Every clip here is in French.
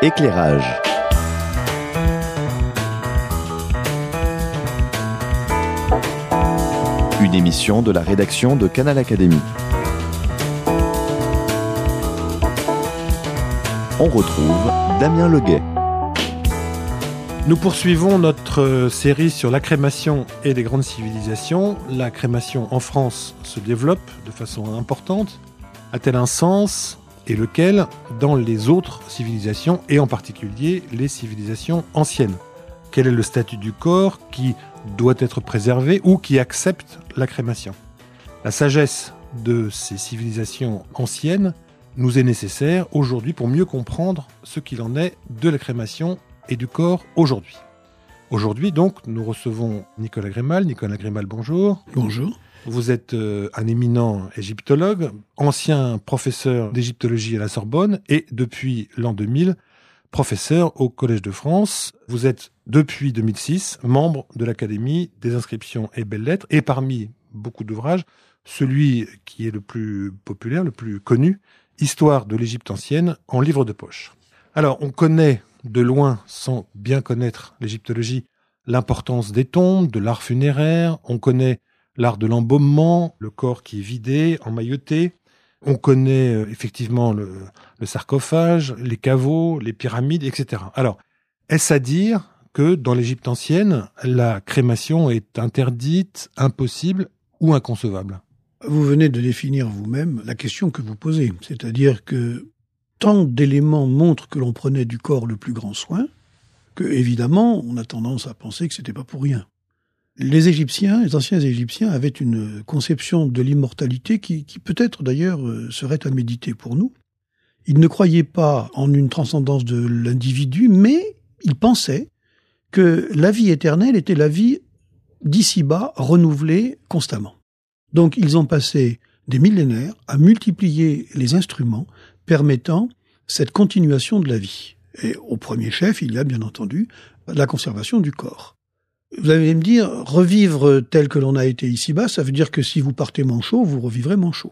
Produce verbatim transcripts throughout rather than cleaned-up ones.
Éclairage. Une émission de la rédaction de Canal Académie. On retrouve Damien Leguet. Nous poursuivons notre série sur la crémation et les grandes civilisations. La crémation en France se développe de façon importante. A-t-elle un sens et lequel dans les autres civilisations et en particulier les civilisations anciennes? Quel est le statut du corps qui doit être préservé ou qui accepte la crémation? La sagesse de ces civilisations anciennes nous est nécessaire aujourd'hui pour mieux comprendre ce qu'il en est de la crémation et du corps aujourd'hui. Aujourd'hui, donc, nous recevons Nicolas Grémal. Nicolas Grémal, bonjour. Bonjour. Vous êtes euh, un éminent égyptologue, ancien professeur d'égyptologie à la Sorbonne et depuis l'an deux mille, professeur au Collège de France. Vous êtes depuis deux mille six membre de l'Académie des inscriptions et belles-lettres et parmi beaucoup d'ouvrages, celui qui est le plus populaire, le plus connu, Histoire de l'Égypte ancienne en livre de poche. Alors, on connaît de loin, sans bien connaître l'égyptologie, l'importance des tombes, de l'art funéraire. On connaît l'art de l'embaumement, le corps qui est vidé, emmailloté. On connaît euh, effectivement le, le sarcophage, les caveaux, les pyramides, et cetera. Alors, est-ce à dire que dans l'Égypte ancienne, la crémation est interdite, impossible ou inconcevable? Vous venez de définir vous-même la question que vous posez, c'est-à-dire que tant d'éléments montrent que l'on prenait du corps le plus grand soin, que évidemment, on a tendance à penser que c'était pas pour rien. Les Égyptiens, les anciens Égyptiens avaient une conception de l'immortalité qui, qui peut-être d'ailleurs serait à méditer pour nous. Ils ne croyaient pas en une transcendance de l'individu, mais ils pensaient que la vie éternelle était la vie d'ici-bas renouvelée constamment. Donc ils ont passé des millénaires à multiplier les instruments permettant cette continuation de la vie. Et au premier chef, il y a bien entendu la conservation du corps. Vous allez me dire, revivre tel que l'on a été ici-bas, ça veut dire que si vous partez manchot, vous revivrez manchot.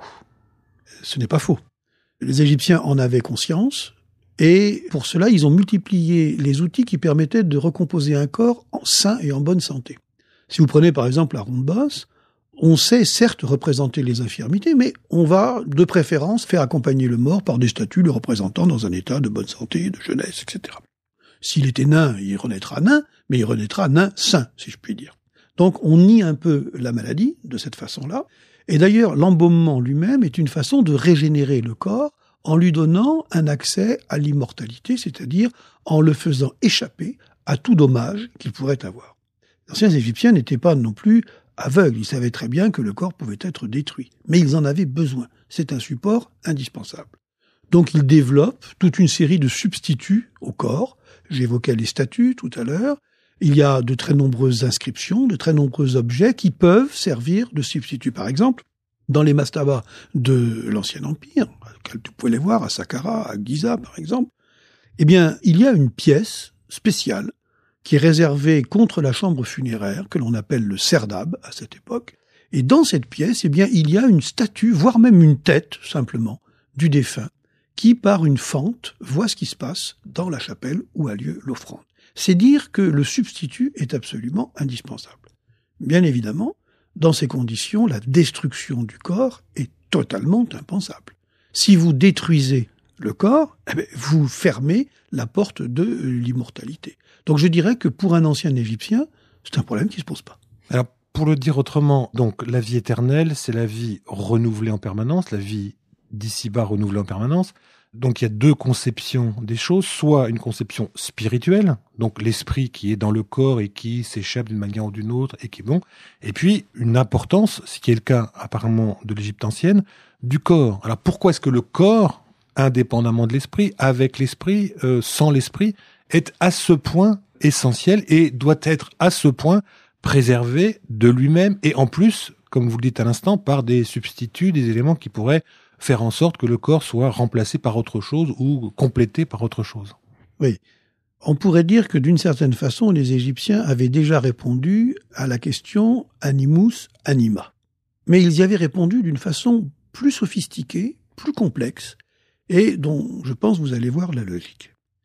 Ce n'est pas faux. Les Égyptiens en avaient conscience, et pour cela, ils ont multiplié les outils qui permettaient de recomposer un corps en sain et en bonne santé. Si vous prenez par exemple la ronde basse, on sait certes représenter les infirmités, mais on va de préférence faire accompagner le mort par des statues le représentant dans un état de bonne santé, de jeunesse, et cetera. S'il était nain, il renaîtra nain, mais il renaîtra nain sain, si je puis dire. Donc on nie un peu la maladie de cette façon-là. Et d'ailleurs, l'embaumement lui-même est une façon de régénérer le corps en lui donnant un accès à l'immortalité, c'est-à-dire en le faisant échapper à tout dommage qu'il pourrait avoir. Les anciens Égyptiens n'étaient pas non plus aveugles, ils savaient très bien que le corps pouvait être détruit, mais ils en avaient besoin. C'est un support indispensable. Donc ils développent toute une série de substituts au corps. J'évoquais les statues tout à l'heure. Il y a de très nombreuses inscriptions, de très nombreux objets qui peuvent servir de substituts. Par exemple, dans les mastabas de l'Ancien Empire, vous pouvez les voir à Saqqara, à Giza par exemple, eh bien, il y a une pièce spéciale qui est réservé contre la chambre funéraire, que l'on appelle le serdab à cette époque. Et dans cette pièce, eh bien, il y a une statue, voire même une tête, simplement, du défunt, qui, par une fente, voit ce qui se passe dans la chapelle où a lieu l'offrande. C'est dire que le substitut est absolument indispensable. Bien évidemment, dans ces conditions, la destruction du corps est totalement impensable. Si vous détruisez le corps, eh bien, vous fermez la porte de l'immortalité. Donc je dirais que pour un ancien Égyptien, c'est un problème qui ne se pose pas. Alors, pour le dire autrement, donc la vie éternelle, c'est la vie renouvelée en permanence, la vie d'ici-bas renouvelée en permanence. Donc il y a deux conceptions des choses, soit une conception spirituelle, donc l'esprit qui est dans le corps et qui s'échappe d'une manière ou d'une autre et qui est bon, et puis une importance, ce qui est le cas apparemment de l'Égypte ancienne, du corps. Alors pourquoi est-ce que le corps, indépendamment de l'esprit, avec l'esprit, euh, sans l'esprit, est à ce point essentiel et doit être à ce point préservé de lui-même et en plus, comme vous le dites à l'instant, par des substituts, des éléments qui pourraient faire en sorte que le corps soit remplacé par autre chose ou complété par autre chose. Oui. On pourrait dire que d'une certaine façon, les Égyptiens avaient déjà répondu à la question animus anima. Mais ils y avaient répondu d'une façon plus sophistiquée, plus complexe, et dont je pense vous allez voir la logique.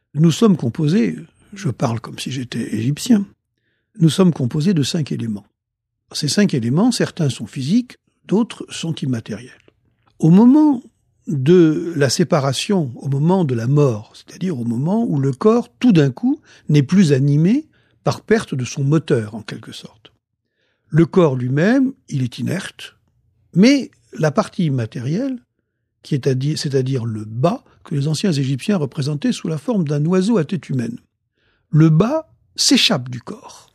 Nous sommes composés, je parle comme si j'étais égyptien, nous sommes composés de cinq éléments. Ces cinq éléments, certains sont physiques, d'autres sont immatériels. Au moment de la séparation, au moment de la mort, c'est-à-dire au moment où le corps, tout d'un coup, n'est plus animé par perte de son moteur, en quelque sorte. Le corps lui-même, il est inerte, mais la partie immatérielle, qui est à dire, c'est-à-dire le bas, que les anciens Égyptiens représentaient sous la forme d'un oiseau à tête humaine, le bas s'échappe du corps.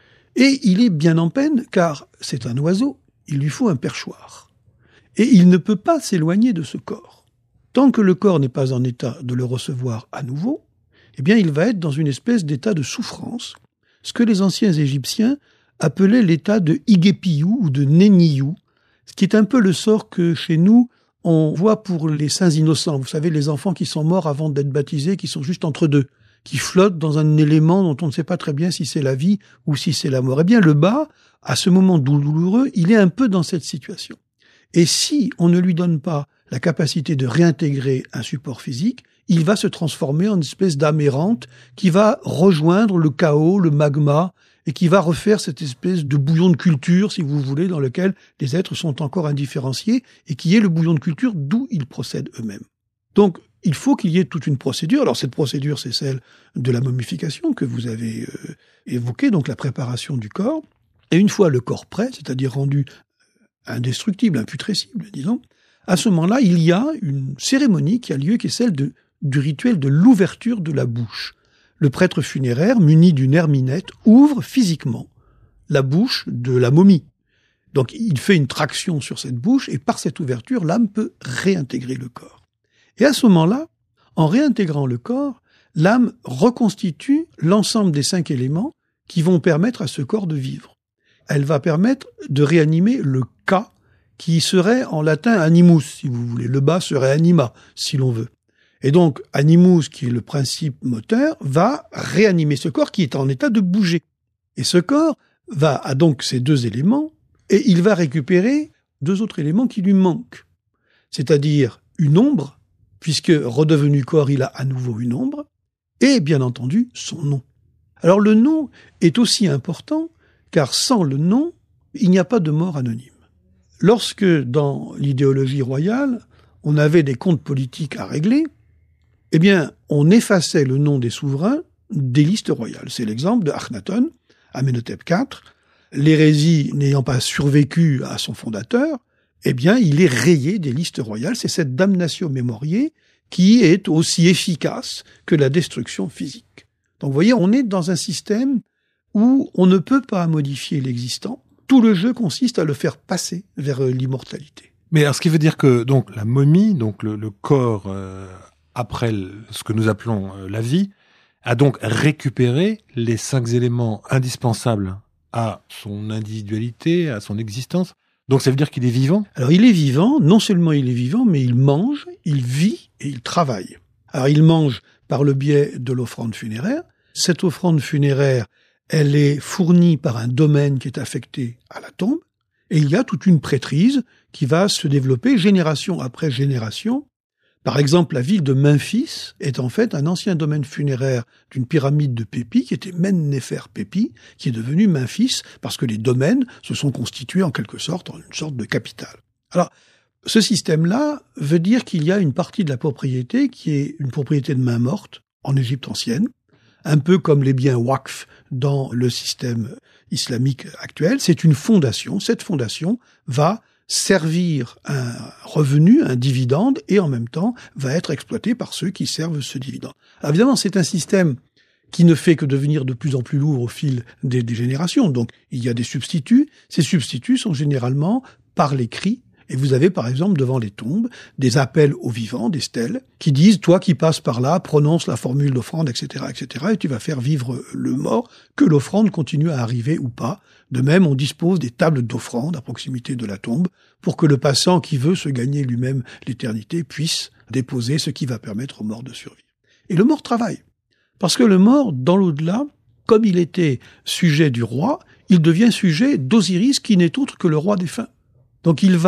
Et il est bien en peine, car c'est un oiseau, il lui faut un perchoir. Et il ne peut pas s'éloigner de ce corps. Tant que le corps n'est pas en état de le recevoir à nouveau, eh bien, il va être dans une espèce d'état de souffrance, ce que les anciens Égyptiens appelaient l'état de Igépiyou ou de Néniyou, ce qui est un peu le sort que chez nous, on voit pour les saints innocents. Vous savez, les enfants qui sont morts avant d'être baptisés, qui sont juste entre deux, qui flottent dans un élément dont on ne sait pas très bien si c'est la vie ou si c'est la mort. Eh bien, le bas, à ce moment douloureux, il est un peu dans cette situation. Et si on ne lui donne pas la capacité de réintégrer un support physique, il va se transformer en une espèce d'âme errante qui va rejoindre le chaos, le magma, et qui va refaire cette espèce de bouillon de culture, si vous voulez, dans lequel les êtres sont encore indifférenciés, et qui est le bouillon de culture d'où ils procèdent eux-mêmes. Donc, il faut qu'il y ait toute une procédure. Alors, cette procédure, c'est celle de la momification que vous avez euh, évoquée, donc la préparation du corps. Et une fois le corps prêt, c'est-à-dire rendu indestructible, imputrescible, disons, à ce moment-là, il y a une cérémonie qui a lieu, qui est celle de, du rituel de l'ouverture de la bouche. Le prêtre funéraire, muni d'une herminette, ouvre physiquement la bouche de la momie. Donc, il fait une traction sur cette bouche, et par cette ouverture, l'âme peut réintégrer le corps. Et à ce moment-là, en réintégrant le corps, l'âme reconstitue l'ensemble des cinq éléments qui vont permettre à ce corps de vivre. Elle va permettre de réanimer le Ka, qui serait en latin animus, si vous voulez. Le bas serait anima, si l'on veut. Et donc, animus, qui est le principe moteur, va réanimer ce corps qui est en état de bouger. Et ce corps va, a donc ces deux éléments, et il va récupérer deux autres éléments qui lui manquent. C'est-à-dire une ombre, puisque redevenu corps, il a à nouveau une ombre, et bien entendu, son nom. Alors le nom est aussi important, car sans le nom, il n'y a pas de mort anonyme. Lorsque, dans l'idéologie royale, on avait des comptes politiques à régler, eh bien, on effaçait le nom des souverains des listes royales. C'est l'exemple de Akhenaton, Amenhotep quatre. L'hérésie n'ayant pas survécu à son fondateur, eh bien, il est rayé des listes royales. C'est cette damnatio memoriae qui est aussi efficace que la destruction physique. Donc, vous voyez, on est dans un système où on ne peut pas modifier l'existant. Tout le jeu consiste à le faire passer vers l'immortalité. Mais alors, ce qui veut dire que donc la momie, donc le, le corps euh, après le, ce que nous appelons euh, la vie, a donc récupéré les cinq éléments indispensables à son individualité, à son existence. Donc ça veut dire qu'il est vivant ? Alors il est vivant, non seulement il est vivant, mais il mange, il vit et il travaille. Alors il mange par le biais de l'offrande funéraire. Cette offrande funéraire, elle est fournie par un domaine qui est affecté à la tombe, et il y a toute une prêtrise qui va se développer génération après génération. Par exemple, la ville de Memphis est en fait un ancien domaine funéraire d'une pyramide de Pépi, qui était Men-Nefer Pépi, qui est devenu Memphis, parce que les domaines se sont constitués en quelque sorte en une sorte de capitale. Alors, ce système-là veut dire qu'il y a une partie de la propriété qui est une propriété de main morte en Égypte ancienne, un peu comme les biens waqf dans le système islamique actuel. C'est une fondation. Cette fondation va servir un revenu, un dividende, et en même temps va être exploitée par ceux qui servent ce dividende. Alors évidemment, c'est un système qui ne fait que devenir de plus en plus lourd au fil des, des générations. Donc, il y a des substituts. Ces substituts sont généralement par l'écrit. Et vous avez, par exemple, devant les tombes, des appels aux vivants, des stèles, qui disent, toi qui passes par là, prononce la formule d'offrande, et cetera, et cetera, et tu vas faire vivre le mort, que l'offrande continue à arriver ou pas. De même, on dispose des tables d'offrande à proximité de la tombe, pour que le passant qui veut se gagner lui-même l'éternité puisse déposer ce qui va permettre au mort de survivre. Et le mort travaille. Parce que le mort, dans l'au-delà, comme il était sujet du roi, il devient sujet d'Osiris, qui n'est autre que le roi défunt. Donc il va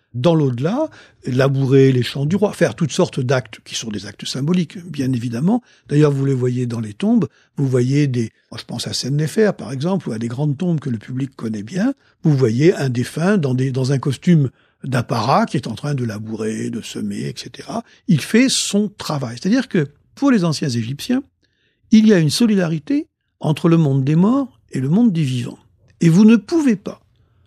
dans l'au-delà, labourer les champs du roi, faire toutes sortes d'actes qui sont des actes symboliques, bien évidemment. D'ailleurs, vous les voyez dans les tombes, vous voyez des, je pense à Sennefer, par exemple, ou à des grandes tombes que le public connaît bien, vous voyez un défunt dans des, dans un costume d'apparat qui est en train de labourer, de semer, et cetera. Il fait son travail. C'est-à-dire que, pour les anciens Égyptiens, il y a une solidarité entre le monde des morts et le monde des vivants. Et vous ne pouvez pas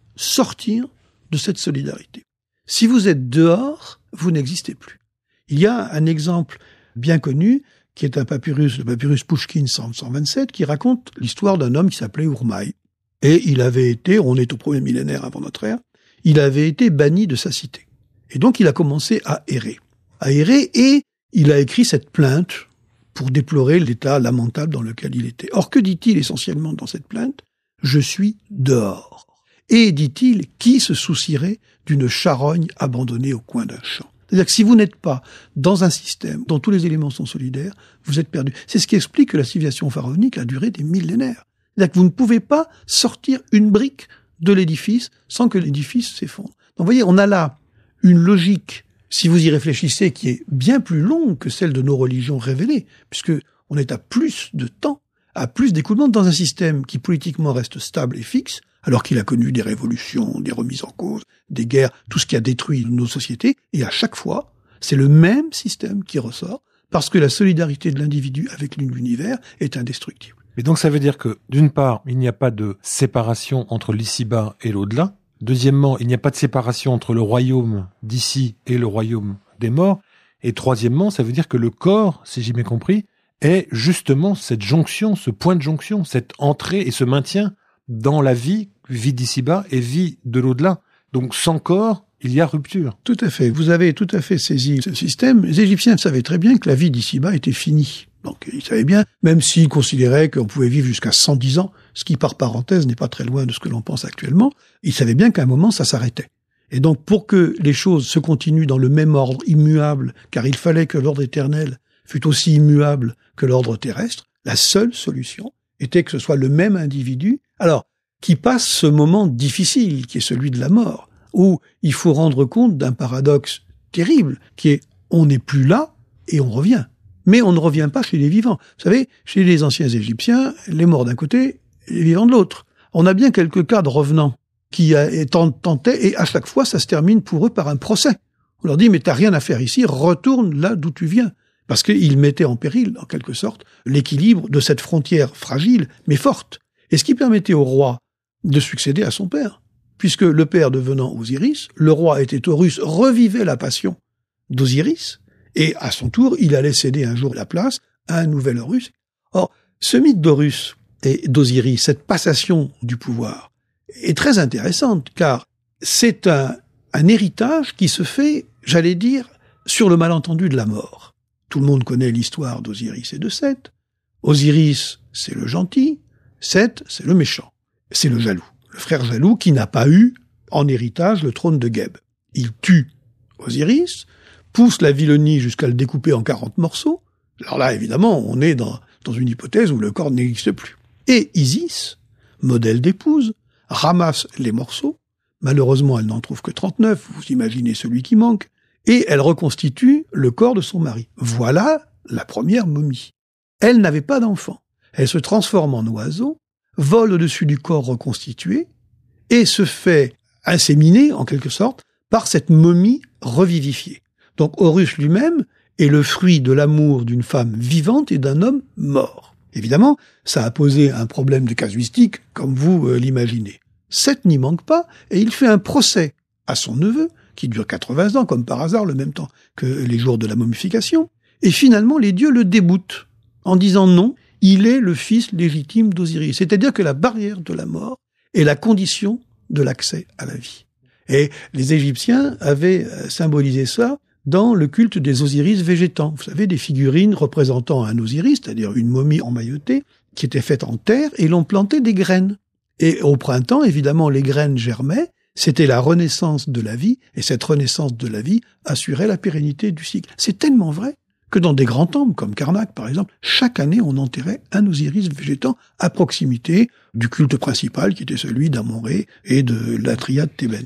sortir de cette solidarité. Si vous êtes dehors, vous n'existez plus. Il y a un exemple bien connu, qui est un papyrus, le papyrus Pouchkine cent vingt-sept, qui raconte l'histoire d'un homme qui s'appelait Urmaï. Et il avait été, on est au premier millénaire avant notre ère, il avait été banni de sa cité. Et donc il a commencé à errer. À errer, et il a écrit cette plainte pour déplorer l'état lamentable dans lequel il était. Or, que dit-il essentiellement dans cette plainte ? Je suis dehors. Et, dit-il, qui se soucierait d'une charogne abandonnée au coin d'un champ ? C'est-à-dire que si vous n'êtes pas dans un système dont tous les éléments sont solidaires, vous êtes perdu. C'est ce qui explique que la civilisation pharaonique a duré des millénaires. C'est-à-dire que vous ne pouvez pas sortir une brique de l'édifice sans que l'édifice s'effondre. Donc, vous voyez, on a là une logique, si vous y réfléchissez, qui est bien plus longue que celle de nos religions révélées, puisque on est à plus de temps, à plus d'écoulement dans un système qui politiquement reste stable et fixe, alors qu'il a connu des révolutions, des remises en cause, des guerres, tout ce qui a détruit nos sociétés, et à chaque fois, c'est le même système qui ressort, parce que la solidarité de l'individu avec l'univers est indestructible. Et donc ça veut dire que, d'une part, il n'y a pas de séparation entre l'ici-bas et l'au-delà. Deuxièmement, il n'y a pas de séparation entre le royaume d'ici et le royaume des morts. Et troisièmement, ça veut dire que le corps, si j'ai bien compris, est justement cette jonction, ce point de jonction, cette entrée et ce maintien dans la vie, vie d'ici-bas et vie de l'au-delà. Donc sans corps, il y a rupture. Tout à fait. Vous avez tout à fait saisi ce système. Les Égyptiens savaient très bien que la vie d'ici-bas était finie. Donc ils savaient bien, même s'ils considéraient qu'on pouvait vivre jusqu'à cent dix ans, ce qui par parenthèse n'est pas très loin de ce que l'on pense actuellement, ils savaient bien qu'à un moment ça s'arrêtait. Et donc pour que les choses se continuent dans le même ordre immuable, car il fallait que l'ordre éternel fût aussi immuable que l'ordre terrestre, la seule solution était que ce soit le même individu, alors qui passe ce moment difficile, qui est celui de la mort, où il faut rendre compte d'un paradoxe terrible, qui est on n'est plus là et on revient. Mais on ne revient pas chez les vivants. Vous savez, chez les anciens Égyptiens, les morts d'un côté, les vivants de l'autre. On a bien quelques cas de revenants qui tentaient, et à chaque fois, ça se termine pour eux par un procès. On leur dit, mais t'as rien à faire ici, retourne là d'où tu viens. Parce qu'ils mettaient en péril, en quelque sorte, l'équilibre de cette frontière fragile, mais forte. Et ce qui permettait au roi de succéder à son père. Puisque le père devenant Osiris, le roi était Horus, revivait la passion d'Osiris, et à son tour, il allait céder un jour la place à un nouvel Horus. Or, ce mythe d'Horus et d'Osiris, cette passation du pouvoir, est très intéressante, car c'est un, un héritage qui se fait, j'allais dire, sur le malentendu de la mort. Tout le monde connaît l'histoire d'Osiris et de Seth. Osiris, c'est le gentil, Seth, c'est le méchant. C'est le jaloux, le frère jaloux qui n'a pas eu en héritage le trône de Geb. Il tue Osiris, pousse la vilenie jusqu'à le découper en quarante morceaux. Alors là, évidemment, on est dans, dans une hypothèse où le corps n'existe plus. Et Isis, modèle d'épouse, ramasse les morceaux. Malheureusement, elle n'en trouve que trente-neuf, vous imaginez celui qui manque. Et elle reconstitue le corps de son mari. Voilà la première momie. Elle n'avait pas d'enfant. Elle se transforme en oiseau, vole au-dessus du corps reconstitué et se fait inséminer, en quelque sorte, par cette momie revivifiée. Donc Horus lui-même est le fruit de l'amour d'une femme vivante et d'un homme mort. Évidemment, ça a posé un problème de casuistique, comme vous euh, l'imaginez. Seth n'y manque pas, et il fait un procès à son neveu, qui dure quatre-vingts ans, comme par hasard, le même temps que les jours de la momification. Et finalement, les dieux le déboutent, en disant non, il est le fils légitime d'Osiris. C'est-à-dire que la barrière de la mort est la condition de l'accès à la vie. Et les Égyptiens avaient symbolisé ça dans le culte des Osiris végétants. Vous savez, des figurines représentant un Osiris, c'est-à-dire une momie emmaillotée, qui était faite en terre, et l'on plantait des graines. Et au printemps, évidemment, les graines germaient, c'était la renaissance de la vie, et cette renaissance de la vie assurait la pérennité du cycle. C'est tellement vrai que dans des grands temples, comme Karnak par exemple, chaque année on enterrait un Osiris végétant à proximité du culte principal, qui était celui d'Amon-Ré et de la triade thébaine.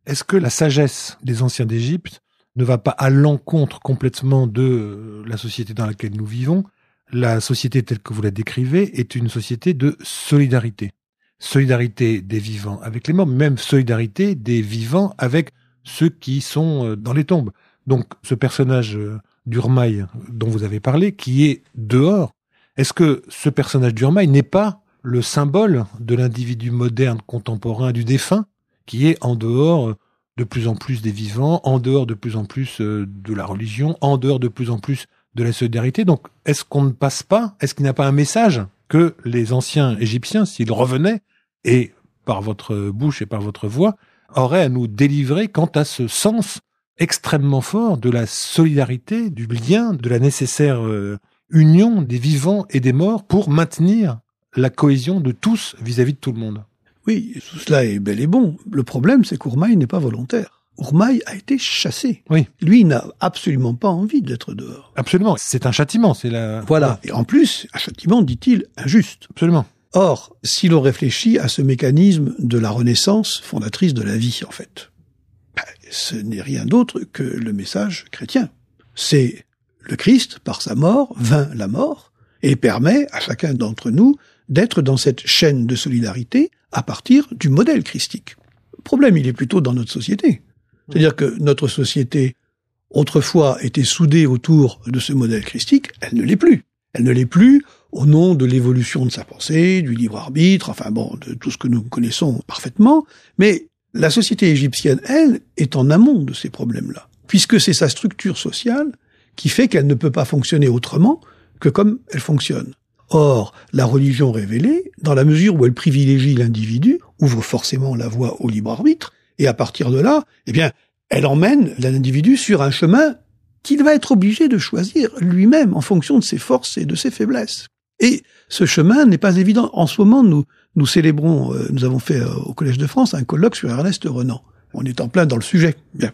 Est-ce que la sagesse des anciens d'Égypte ne va pas à l'encontre complètement de la société dans laquelle nous vivons? La société telle que vous la décrivez est une société de solidarité. Solidarité des vivants avec les morts, même solidarité des vivants avec ceux qui sont dans les tombes. Donc, ce personnage d'Urmaï dont vous avez parlé, qui est dehors, est-ce que ce personnage d'Urmaï n'est pas le symbole de l'individu moderne, contemporain, du défunt, qui est en dehors de plus en plus des vivants, en dehors de plus en plus de la religion, en dehors de plus en plus de la solidarité? Donc, est-ce qu'on ne passe pas, est-ce qu'il n'y a pas un message que les anciens Égyptiens, s'ils revenaient, et par votre bouche et par votre voix, auraient à nous délivrer quant à ce sens extrêmement fort de la solidarité, du lien, de la nécessaire euh, union des vivants et des morts pour maintenir la cohésion de tous vis-à-vis de tout le monde? Oui, tout cela est bel et bon. Le problème, c'est qu'Urmaï n'est pas volontaire. Urmaï a été chassé. Oui. Lui, il n'a absolument pas envie d'être dehors. Absolument. C'est un châtiment. C'est la. Voilà. Et en plus, un châtiment, dit-il, injuste. Absolument. Or, si l'on réfléchit à ce mécanisme de la Renaissance fondatrice de la vie, en fait, ben, ce n'est rien d'autre que le message chrétien. C'est le Christ, par sa mort, vainc la mort et permet à chacun d'entre nous d'être dans cette chaîne de solidarité à partir du modèle christique. Le problème, il est plutôt dans notre société. C'est-à-dire que notre société, autrefois, était soudée autour de ce modèle christique, elle ne l'est plus. Elle ne l'est plus au nom de l'évolution de sa pensée, du libre arbitre, enfin bon, de tout ce que nous connaissons parfaitement. Mais la société égyptienne, elle, est en amont de ces problèmes-là, puisque c'est sa structure sociale qui fait qu'elle ne peut pas fonctionner autrement que comme elle fonctionne. Or, la religion révélée, dans la mesure où elle privilégie l'individu, ouvre forcément la voie au libre arbitre, et à partir de là, eh bien, elle emmène l'individu sur un chemin qu'il va être obligé de choisir lui-même en fonction de ses forces et de ses faiblesses. Et ce chemin n'est pas évident. En ce moment, nous nous célébrons, euh, nous avons fait euh, au Collège de France un colloque sur Ernest Renan. On est en plein dans le sujet. Bien.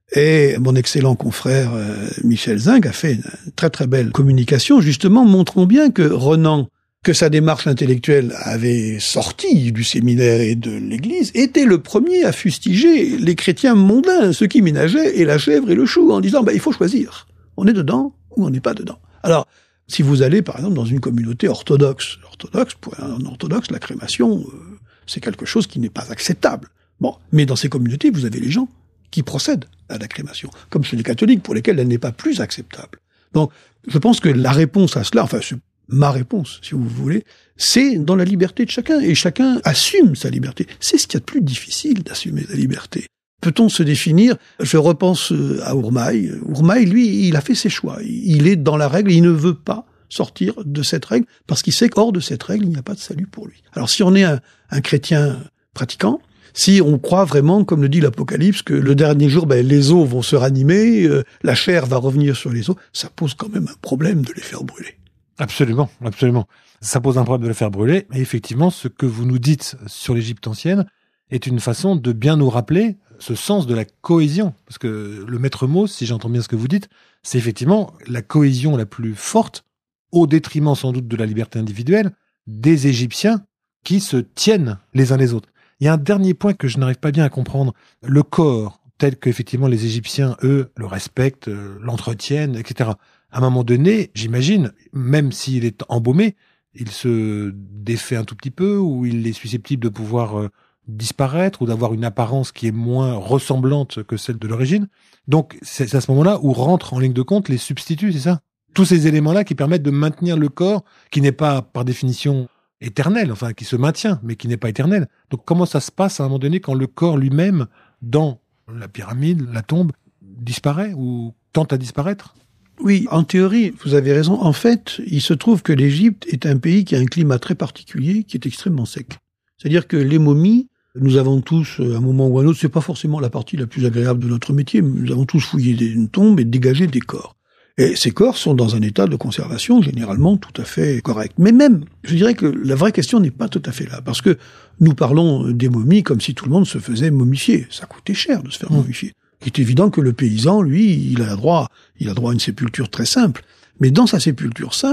Et mon excellent confrère euh, Michel Zing a fait une très très belle communication, justement montrant bien que Renan, que sa démarche intellectuelle avait sorti du séminaire et de l'Église, était le premier à fustiger les chrétiens mondains, ceux qui ménageaient et la chèvre et le chou, en disant bah, « il faut choisir, on est dedans ou on n'est pas dedans ». Alors, si vous allez par exemple dans une communauté orthodoxe, orthodoxe pour un orthodoxe, la crémation, euh, c'est quelque chose qui n'est pas acceptable. Bon, mais dans ces communautés, vous avez les gens qui procèdent à la crémation, comme chez les catholiques, pour lesquels elle n'est pas plus acceptable. Donc, je pense que la réponse à cela, enfin, c'est ma réponse, si vous voulez, c'est dans la liberté de chacun, et chacun assume sa liberté. C'est ce qu'il y a de plus difficile d'assumer la liberté. Peut-on se définir? Je repense à Urmaï. Urmaï, lui, il a fait ses choix. Il est dans la règle, il ne veut pas sortir de cette règle, parce qu'il sait qu'hors de cette règle, il n'y a pas de salut pour lui. Alors, si on est un, un chrétien pratiquant, si on croit vraiment, comme le dit l'Apocalypse, que le dernier jour, ben, les os vont se ranimer, euh, la chair va revenir sur les os, ça pose quand même un problème de les faire brûler. Absolument, absolument. Ça pose un problème de les faire brûler. Mais effectivement, ce que vous nous dites sur l'Égypte ancienne est une façon de bien nous rappeler ce sens de la cohésion. Parce que le maître mot, si j'entends bien ce que vous dites, c'est effectivement la cohésion la plus forte, au détriment sans doute de la liberté individuelle, des Égyptiens qui se tiennent les uns les autres. Il y a un dernier point que je n'arrive pas bien à comprendre. Le corps, tel qu'effectivement les Égyptiens, eux, le respectent, l'entretiennent, et cetera. À un moment donné, j'imagine, même s'il est embaumé, il se défait un tout petit peu, ou il est susceptible de pouvoir euh, disparaître, ou d'avoir une apparence qui est moins ressemblante que celle de l'origine. Donc, c'est à ce moment-là où rentrent en ligne de compte les substituts, c'est ça? Tous ces éléments-là qui permettent de maintenir le corps, qui n'est pas, par définition, éternel, enfin, qui se maintient, mais qui n'est pas éternel. Donc, comment ça se passe à un moment donné quand le corps lui-même, dans la pyramide, la tombe, disparaît, ou tente à disparaître? Oui, en théorie, vous avez raison. En fait, il se trouve que l'Égypte est un pays qui a un climat très particulier, qui est extrêmement sec. C'est-à-dire que les momies, nous avons tous, à un moment ou à un autre, c'est pas forcément la partie la plus agréable de notre métier, mais nous avons tous fouillé une tombe et dégagé des corps. Et ces corps sont dans un état de conservation généralement tout à fait correct. Mais même, je dirais que la vraie question n'est pas tout à fait là, parce que nous parlons des momies comme si tout le monde se faisait momifier. Ça coûtait cher de se faire momifier. Il est évident que le paysan, lui, il a droit, il a droit à une sépulture très simple. Mais dans sa sépulture simple,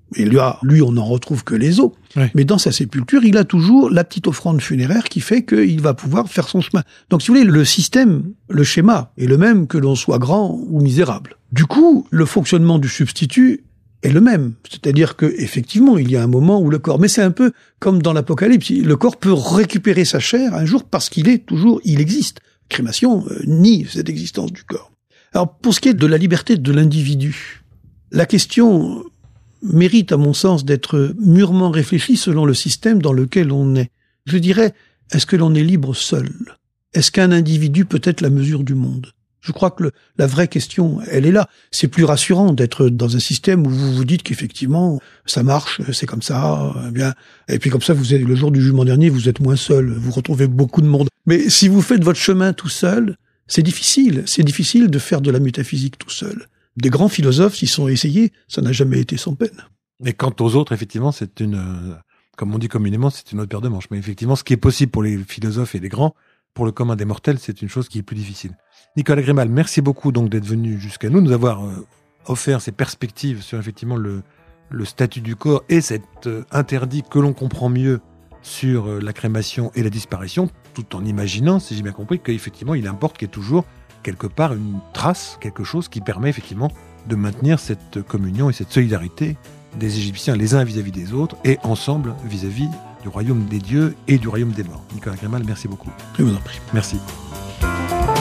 Et lui, lui on n'en retrouve que les os. Ouais. Mais dans sa sépulture, il a toujours la petite offrande funéraire qui fait qu'il va pouvoir faire son chemin. Donc, si vous voulez, le système, le schéma est le même que l'on soit grand ou misérable. Du coup, le fonctionnement du substitut est le même. C'est-à-dire que effectivement, il y a un moment où le corps... Mais c'est un peu comme dans l'Apocalypse. Le corps peut récupérer sa chair un jour parce qu'il est toujours... Il existe. Crémation euh, nie cette existence du corps. Alors, pour ce qui est de la liberté de l'individu, la question mérite, à mon sens, d'être mûrement réfléchie selon le système dans lequel on est. Je dirais, est-ce que l'on est libre seul ? Est-ce qu'un individu peut être la mesure du monde ? Je crois que le, la vraie question, elle est là. C'est plus rassurant d'être dans un système où vous vous dites qu'effectivement, ça marche, c'est comme ça, eh bien, et puis comme ça, vous êtes, le jour du jugement dernier, vous êtes moins seul, vous retrouvez beaucoup de monde. Mais si vous faites votre chemin tout seul, c'est difficile. C'est difficile de faire de la métaphysique tout seul. Des grands philosophes s'y sont essayés, ça n'a jamais été sans peine. Et quant aux autres, effectivement, c'est une, euh, comme on dit communément, c'est une autre paire de manches. Mais effectivement, ce qui est possible pour les philosophes et les grands, pour le commun des mortels, c'est une chose qui est plus difficile. Nicolas Grémal, merci beaucoup donc d'être venu jusqu'à nous, nous avoir euh, offert ces perspectives sur effectivement le, le statut du corps et cet euh, interdit que l'on comprend mieux sur euh, la crémation et la disparition, tout en imaginant, si j'ai bien compris, qu'effectivement il importe qu'il y ait toujours quelque part une trace, quelque chose qui permet effectivement de maintenir cette communion et cette solidarité des Égyptiens les uns vis-à-vis des autres et ensemble vis-à-vis du royaume des dieux et du royaume des morts. Nicolas Grémal, merci beaucoup. Je vous en prie. Merci.